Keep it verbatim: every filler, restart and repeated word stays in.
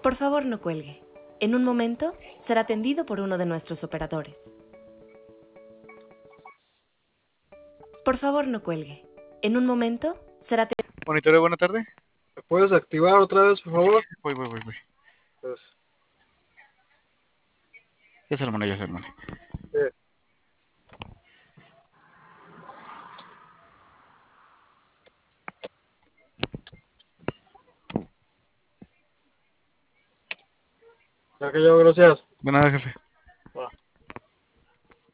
Por favor, no cuelgue. En un momento será atendido por uno de nuestros operadores. Por favor, no cuelgue. En un momento será atendido. Monitoreo, buena tarde. ¿Me puedes activar otra vez, por favor? Voy, voy, voy, voy. Pues, Ya se lo mandé, ya se lo mandé. eh, ya que yo, gracias. De nada, jefe.